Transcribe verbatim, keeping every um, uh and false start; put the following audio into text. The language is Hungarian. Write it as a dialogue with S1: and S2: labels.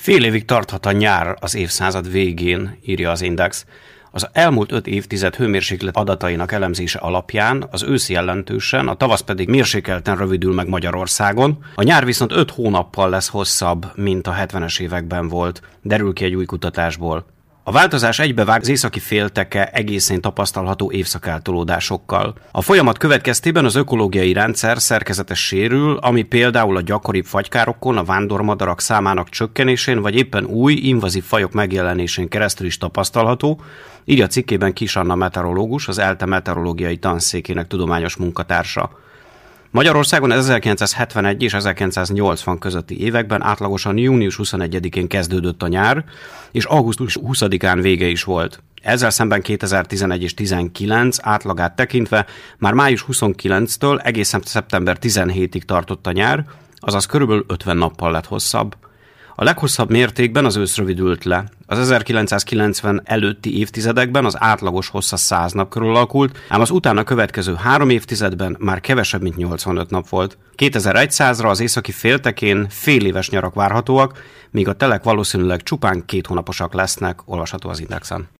S1: Fél évig tarthat a nyár az évszázad végén, írja az Index. Az elmúlt öt évtized hőmérséklet adatainak elemzése alapján az ősz jelentősen, a tavasz pedig mérsékelten rövidül meg Magyarországon. A nyár viszont öt hónappal lesz hosszabb, mint a hetvenes években volt, derül ki egy új kutatásból. A változás egybevág az északi félteke egészén tapasztalható évszakeltolódásokkal. A folyamat következtében az ökológiai rendszer szerkezete sérül, ami például a gyakoribb fagykárokon, a vándormadarak számának csökkenésén, vagy éppen új, invazív fajok megjelenésén keresztül is tapasztalható, így a cikkében Kis Anna meteorológus, az ELTE meteorológiai tanszékének tudományos munkatársa. Magyarországon ezerkilencszázhetvenegy és ezerkilencszáznyolcvan közötti években átlagosan június huszonegyedikén kezdődött a nyár, és augusztus huszadikán vége is volt. Ezzel szemben kétezer-tizenegy és tizenkilenc átlagát tekintve már május huszonkilencedikétől egészen szeptember tizenhetedikéig tartott a nyár, azaz körülbelül ötven nappal lett hosszabb. A leghosszabb mértékben az ősz rövidült le. Az ezerkilencszázkilencven előtti évtizedekben az átlagos hossza száz nap körül alakult, ám az utána következő három évtizedben már kevesebb, mint nyolcvanöt nap volt. kétezer-százra az északi féltekén fél éves nyarak várhatóak, míg a telek valószínűleg csupán két hónaposak lesznek, olvasható az Indexen.